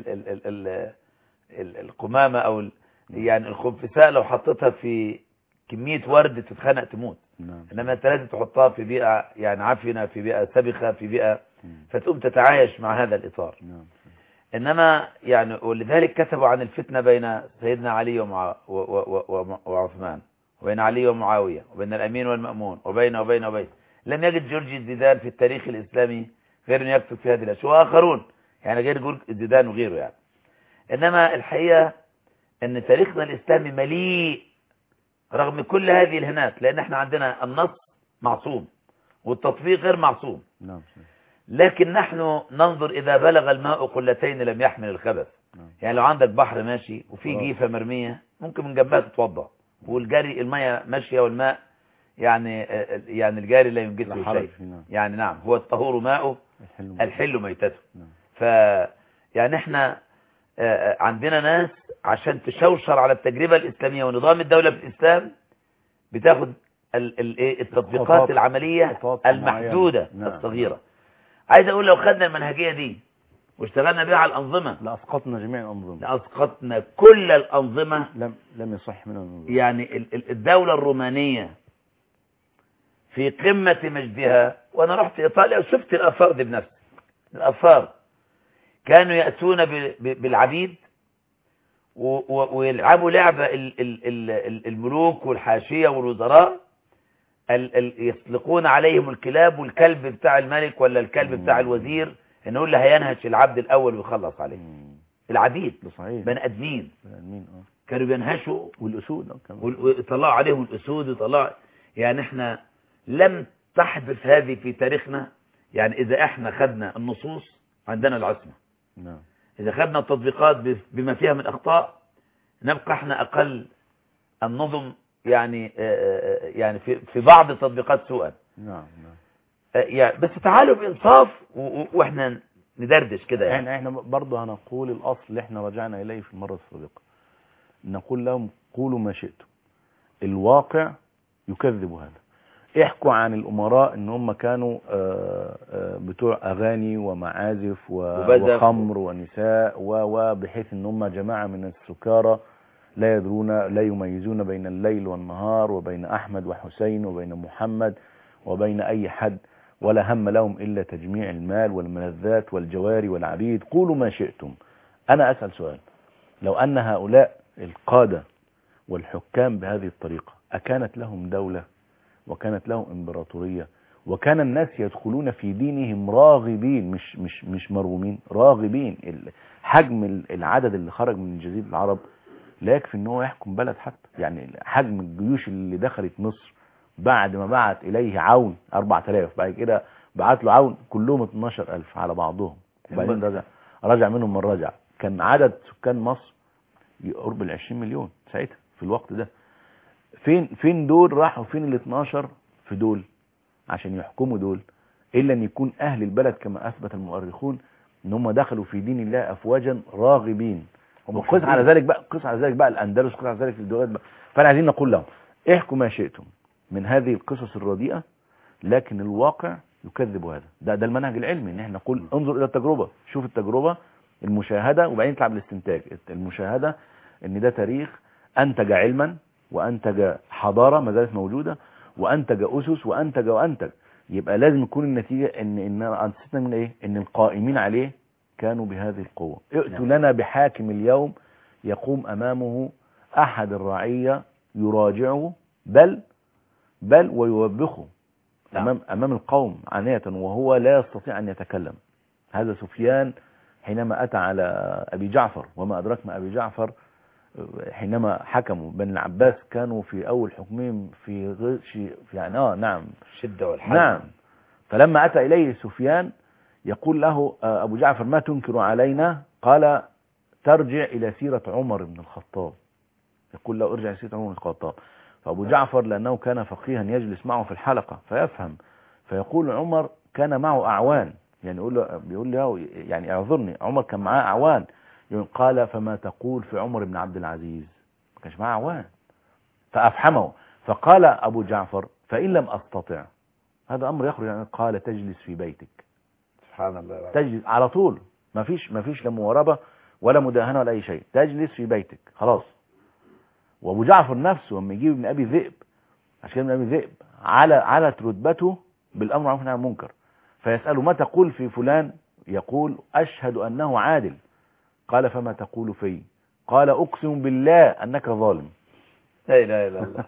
القمامة أو يعني الخنفساء لو حطيتها في كمية ورد تتخنق تموت. نعم. إنما أنت لازم تحطها في بيئة يعني عفنة، في بيئة سبخة، في بيئة فتقوم تتعايش مع هذا الإطار. نعم. إنما يعني ولذلك كتبوا عن الفتنة بين سيدنا علي وعثمان، وبين علي ومعاوية، وبين الأمين والمأمون، وبين لم يجد جورج الزيدان في التاريخ الإسلامي غير أن يكتب في هذه الأشياء، وآخرون يعني غير جورج الزيدان وغيره يعني. إنما الحقيقة أن تاريخنا الإسلامي مليء رغم كل هذه الهنات، لأن احنا عندنا النص معصوم والتطبيق غير معصوم. نعم. لكن نحن ننظر إذا بلغ الماء قلتين لم يحمل الخبث. يعني لو عندك بحر ماشي وفي جيفة مرمية ممكن من جنبها تتوضا، والجري المية ماشية والماء يعني الجاري لا ينجسه شيء. يعني نعم، هو الطهور ماؤه الحل ميتته. يعني احنا عندنا ناس عشان تشوشر على التجربة الإسلامية ونظام الدولة في الإسلام بتاخد التطبيقات العملية المحدودة الصغيرة. عايز أقول لو خدنا المنهجية دي واشتغلنا بها على الأنظمة لأسقطنا جميع الأنظمة، لأسقطنا كل الأنظمة. لم يصح منها النظام. يعني الدولة الرومانية في قمة مجدها، وأنا رحت إيطاليا وشفت الآثار دي بنفسي. الآثار كانوا يأتون بالعبيد ويلعبوا لعبة الملوك والحاشية والوزراء، يطلقون عليهم الكلاب، والكلب بتاع الملك ولا الكلب بتاع الوزير انه اللي هينهش العبد الأول ويخلص عليه. العبيد بني آدمين كانوا بينهشوا، والأسود ويطلعوا عليهم الأسود ويطلعوا. يعني احنا لم تحدث هذه في تاريخنا. يعني إذا احنا خدنا النصوص عندنا العصمة، إذا خدنا التطبيقات بما فيها من أخطاء نبقى احنا أقل النظم يعني في بعض التطبيقات سوءا. يعني بس تعالوا بإنصاف واحنا ندردش كده. يعني احنا برضه هنقول الأصل اللي احنا رجعنا إليه في المرة السابقة، نقول لهم قولوا ما شئتم، الواقع يكذب هذا. احكوا عن الأمراء ان هم كانوا بتوع أغاني ومعازف وخمر ونساء وبحيث ان هم جماعة من السكارى لا يدرون لا يميزون بين الليل والنهار، وبين أحمد وحسين وبين محمد وبين أي حد، ولا هم لهم إلا تجميع المال والملذات والجواري والعبيد. قولوا ما شئتم. أنا أسأل سؤال، لو أن هؤلاء القادة والحكام بهذه الطريقة أكانت لهم دولة وكانت لهم امبراطورية وكان الناس يدخلون في دينهم راغبين مش مرغومين، راغبين، حجم العدد اللي خرج من جزيرة العرب لا يكفي ان هو يحكم بلد حتى. يعني حجم الجيوش اللي دخلت مصر بعد ما بعت اليه عون 4000، بعد كده بعت له عون كلهم 12000 على بعضهم، وبعدين رجع منهم من رجع. كان عدد سكان مصر يقرب ال 20 مليون ساعتها في الوقت ده. فين دول راحوا؟ فين ال 12 في دول عشان يحكموا دول؟ الا ان يكون اهل البلد كما اثبت المؤرخون ان هم دخلوا في دين الله افواجا راغبين. وقس على ذلك بقى الاندلس، قس على ذلك الدولات بقى. فانا عايزين نقول لهم احكوا ما شئتم من هذه القصص الرديئة، لكن الواقع يكذب هذا. ده المنهج العلمي، ان احنا نقول انظر الى التجربة، شوف التجربة، المشاهدة، وبعدين تلعب الاستنتاج. المشاهدة ان ده تاريخ انتج علما وانتج حضارة ما زالت موجودة، وانتج اسس وانتج يبقى لازم يكون النتيجة ان أنستنا من ايه؟ ان القائمين عليه كانوا بهذه القوة. ائتوا لنا بحاكم اليوم يقوم امامه احد الرعية يراجعه بل ويوبخه امام القوم عنية وهو لا يستطيع ان يتكلم. هذا سفيان حينما اتى على ابي جعفر، وما ادراك ما ابي جعفر، حينما حكموا بني العباس كانوا في اول حكمهم في يعني نعم الشدة والحزم. نعم. فلما اتى اليه سفيان يقول له ابو جعفر ما تنكر علينا؟ قال ترجع الى سيرة عمر بن الخطاب. يقول له ارجع الى سيرة عمر بن الخطاب. فابو جعفر لانه كان فقيها يجلس معه في الحلقة فيفهم، فيقول عمر كان معه اعوان، يعني بيقول له يعني اعذرني، عمر كان معاه اعوان. قال فما تقول في عمر بن عبد العزيز؟ ما كانش معاه اعوان. فافحمه، فقال ابو جعفر فان لم استطع، هذا امر يخرج يعني، قال تجلس في بيتك. سبحان الله. تجلس على طول، ما فيش لا مواربه ولا مداهنه ولا اي شيء، تجلس في بيتك خلاص. وابو جعفر نفسه لما يجيب ابن ابي ذئب، عشان ابن ابي ذئب على رتبته بالامر بالمعروف والنهي عن المنكر، فيساله ما تقول في فلان؟ يقول اشهد انه عادل. قال فما تقول فيه؟ قال اقسم بالله انك ظالم. لا اله الا الله.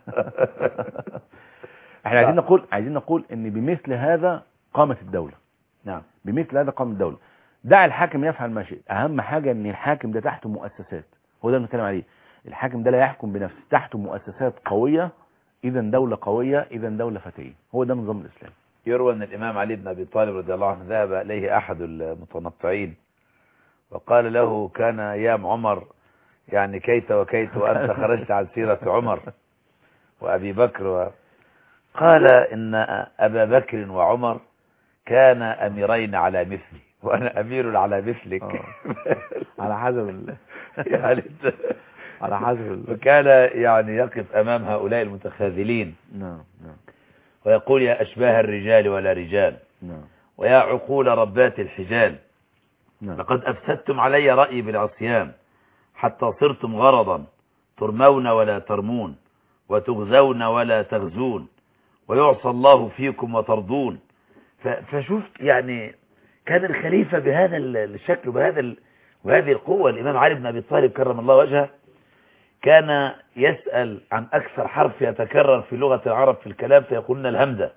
احنا عايزين نقول ان بمثل هذا قامت الدولة. نعم، بمثل هذا قامت الدولة. دع الحاكم يفعل ما شئ، اهم حاجة ان الحاكم ده تحته مؤسسات، هو ده اللي بنتكلم عليه. الحاكم ده لا يحكم بنفسه، تحته مؤسسات قوية، اذا دولة قوية، اذا دولة فتية. هو ده النظام الاسلامي. يروى ان الامام علي بن ابي طالب رضي الله عنه ذهب اليه احد المتنطعين وقال له كان ايام عمر يعني كيت وكيت وانت خرجت عن سيرة عمر وابي بكر قال ان ابا بكر وعمر كان اميرين على مثلي وانا امير على مثلك. على حسب يعني على حسب وكان يعني يقف امام هؤلاء المتخاذلين. نعم ويقول يا اشباه الرجال ولا رجال، ويا عقول ربات الحجال، لقد افسدتم علي رأيي بالعصيان، حتى صرتم غرضا ترمون ولا ترمون، وتغزون ولا تغزون، ويعصى الله فيكم وترضون. فشفت يعني كان الخليفة بهذا الشكل وهذه القوة. الإمام علي بن أبي طالب كرم الله وجهه كان يسأل عن أكثر حرف يتكرر في لغة العرب في الكلام فيقولون الهمزة،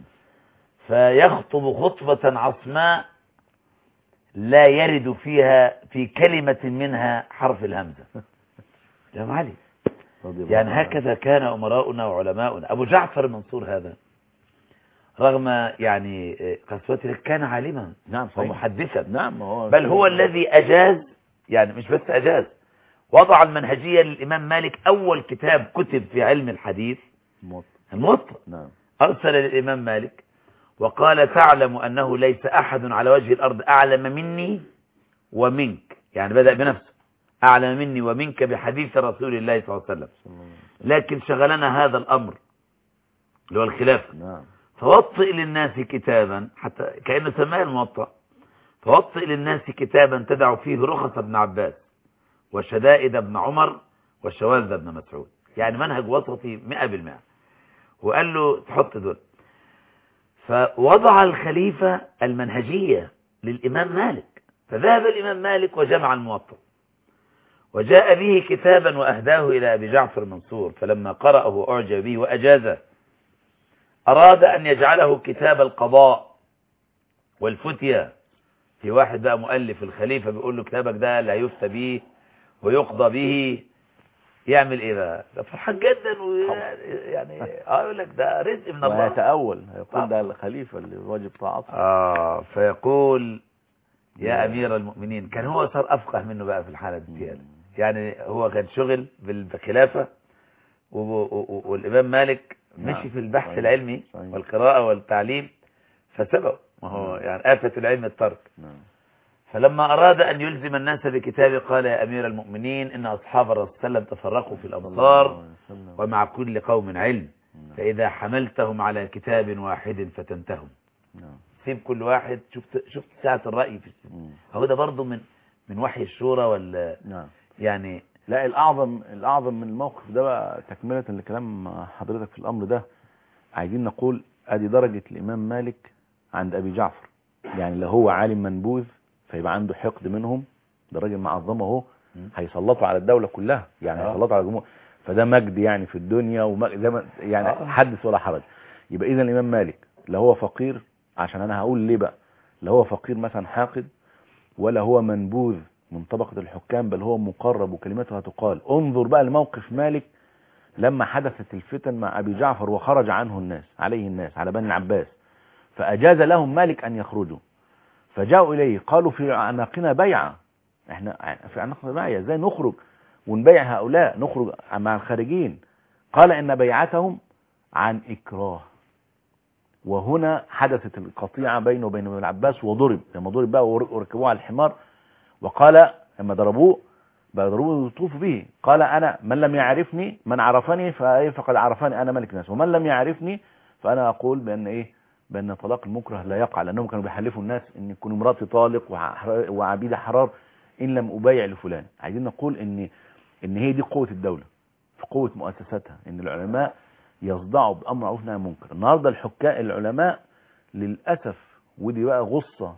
فيخطب خطبة عصماء لا يرد فيها في كلمة منها حرف الهمزة. الإمام علي يعني هكذا كان أمراؤنا وعلماؤنا. أبو جعفر المنصور هذا رغم يعني قسوته كان عالما ومحدثا. بل هو الذي أجاز، يعني مش بس أجاز، وضع المنهجية للإمام مالك. أول كتاب كتب في علم الحديث الموطأ. أرسل للإمام مالك وقال تعلم أنه ليس أحد على وجه الأرض أعلم مني ومنك، يعني بدأ بنفسه، أعلم مني ومنك بحديث رسول الله صلى الله عليه وسلم، لكن شغلنا هذا الأمر اللي هو الخلافة. فوطئ للناس كتابا، حتى كأنه سماه الموطأ، فوطئ للناس كتابا تدع فيه رخص ابن عباس وشدائد ابن عمر وشواذ ابن مسعود، يعني منهج وسطي 100%. وقال له تحط دول. فوضع الخليفة المنهجية للإمام مالك، فذهب الإمام مالك وجمع الموطأ وجاء به كتابا وأهداه إلى أبي جعفر المنصور، فلما قرأه أعجب به وأجازه. أراد أن يجعله كتاب القضاء والفتية. في واحد بقى مؤلف الخليفة بيقول له كتابك ده لا يفتى به ويقضى به، يعمل ايه بقى؟ ده فرحان جدا يعني يقول لك ده رزق من الله. ويتأول يقول ده الخليفة اللي واجب طاعته. فيقول يا أمير المؤمنين. كان هو صار أفقه منه بقى في الحالة دي، يعني هو كان شغل بالخلافة والإمام مالك مشي في البحث العلمي والقراءة والتعليم فسبقه. ما هو يعني آفة العلم الترك. فلما أراد أن يلزم الناس بكتابه قال يا أمير المؤمنين إن أصحاب الرسول صلى الله عليه وسلم تفرقوا في الأمصار ومع كل قوم علم، فإذا حملتهم على كتاب واحد فتنتهم. سيب كل واحد. شفت ساعة الرأي في السن. هو ده برضو من وحي الشورى ولا يعني. لا، الأعظم من الموقف ده بقى تكملة لكلام حضرتك في الأمر ده. عايزين نقول ادي درجة الامام مالك عند ابي جعفر. يعني لو هو عالم منبوذ فيبقى عنده حقد منهم، ده راجل معظمه اهو، هيسلطوا على الدولة كلها، يعني هيسلطوا على الجمهور، فده مجد يعني في الدنيا يعني حدث ولا حرج. يبقى اذا الامام مالك لا هو فقير، عشان انا هقول ليه بقى، لا هو فقير مثلا حاقد، ولا هو منبوذ من طبقة الحكام، بل هو مقرب وكلمته هتقال. انظر بقى لموقف مالك لما حدثت الفتن مع ابي جعفر وخرج عنه الناس، عليه الناس، على بني العباس، فاجاز لهم مالك ان يخرجوا، فجاءوا اليه قالوا في اعناقنا بيعة، احنا في اعناقنا بيعة، ازاي نخرج ونبيع هؤلاء، نخرج مع الخارجين؟ قال ان بيعتهم عن اكراه. وهنا حدثت القطيعة بينه وبين ابن العباس، وضرب لما ضرب بقى وركبوه على الحمار، وقال لما ضربوه ويطوفوا به، قال انا من لم يعرفني، من عرفني فقد عرفني انا ملك الناس، ومن لم يعرفني فانا اقول بان طلاق المكره لا يقع، لانهم كانوا بيحلفوا الناس ان يكون مراتي طالق وعبيد حرار ان لم ابايع لفلان. عايزين نقول ان هي دي قوة الدولة، في قوة مؤسساتها، ان العلماء يصدعوا بامر معروف نهي عن منكر. النهارده العلماء للاسف، ودي بقى غصة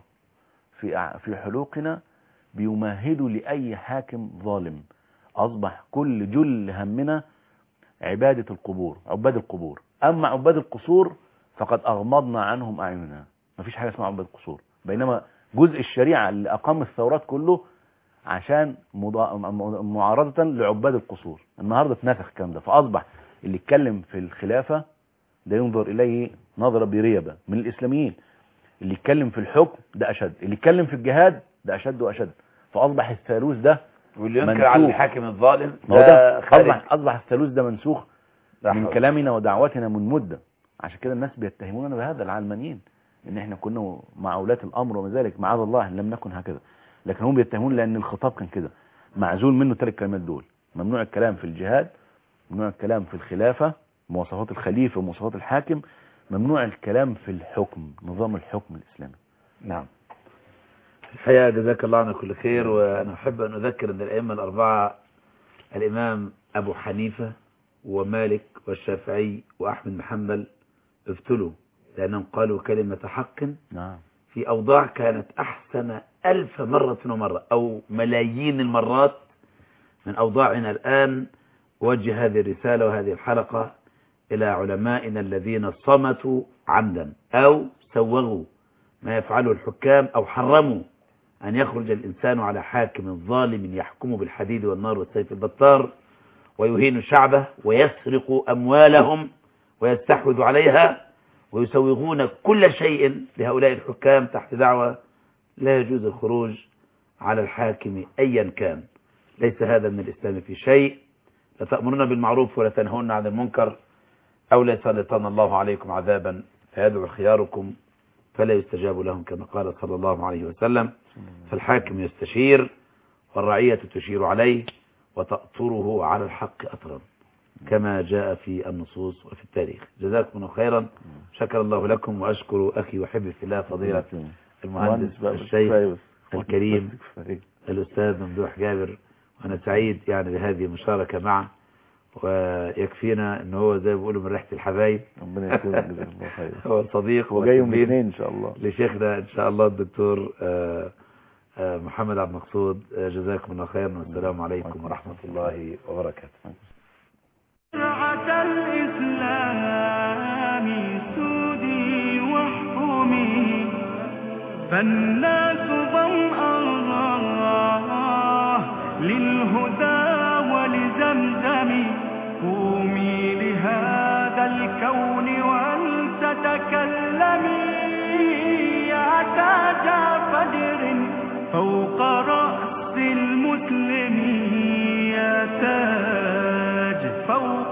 في حلوقنا، بيمهدوا لأي حاكم ظالم. أصبح كل جل همنا عبادة القبور، عباد القبور. أما عباد القصور فقد أغمضنا عنهم أعيننا، مفيش حاجة اسمها عباد القصور. بينما جزء الشريعة اللي أقام الثورات كله عشان معارضة لعباد القصور، النهاردة اتنسخ الكلام ده، فأصبح اللي يتكلم في الخلافة ده ينظر إليه نظرة بريبة من الإسلاميين، اللي يتكلم في الحكم ده أشد، اللي يتكلم في الجهاد ده أشد وأشد. فأصبح الثالوث ده واللي ينكر على الحاكم الظالم ده أصبح الثالوث ده منسوخ من كلامنا ودعواتنا من مدة. عشان كده الناس بيتهموننا بهذا، العلمانيين، ان احنا كنا مع ولاة الامر وما ذلك، معاذ الله ان لم نكن هكذا، لكن هم بيتهمون لان الخطاب كان كده، معزول منه 3 كلمات دول: ممنوع الكلام في الجهاد، ممنوع الكلام في الخلافة، مواصفات الخليفة ومواصفات الحاكم، ممنوع الكلام في الحكم، نظام الحكم الإسلامي. نعم. الحقيقة جزاك الله عنا كل خير. وأنا أحب أن أذكر أن الأئمة الأربعة، الإمام أبو حنيفة ومالك والشافعي وأحمد بن حنبل، ابتلوا لأنهم قالوا كلمة حق في أوضاع كانت أحسن 1000 مرة ومرة أو ملايين المرات من أوضاعنا الآن. وجه هذه الرسالة وهذه الحلقة إلى علمائنا الذين صمتوا عمدا أو سوغوا ما يفعله الحكام أو حرموا أن يخرج الإنسان على حاكم ظالم يحكم بالحديد والنار والسيف البطار ويهين شعبه ويسرق أموالهم ويستحوذ عليها ويسوغون كل شيء لهؤلاء الحكام تحت دعوة لا يجوز الخروج على الحاكم أيا كان. ليس هذا من الإسلام في شيء. لا تأمرون بالمعروف ولا تنهون عن المنكر، أو لا يسلطن الله عليكم عذابا فيدعو خياركم فلا يستجاب لهم، كما قال صلى الله عليه وسلم. فالحاكم يستشير والرعية تشير عليه وتأطره على الحق أطرا، كما جاء في النصوص وفي التاريخ. جزاكم الله خيرا، شكر الله لكم، وأشكر أخي وحبي في الله فضيلة المهندس الشيخ الكريم الأستاذ ممدوح جابر. وأنا سعيد يعني بهذه المشاركة معه، ويكفينا ان هو زي ما بيقولوا من ريحة الحبايب. ربنا يكرمك، جزاك الله خير. هو صديق وجاي يوم الاثنين ان شاء الله لشيخنا ان شاء الله الدكتور محمد عبد المقصود. جزاكم الله خيرا، والسلام عليكم ورحمة الله وبركاته. الإسلام سودي واحكمي، فالناس ظمأ للهدى ولزمزم. قومي لهذا الكون ولتتكلمي، يا تاج فجر فوق رأس المسلمين، يا تاج فوق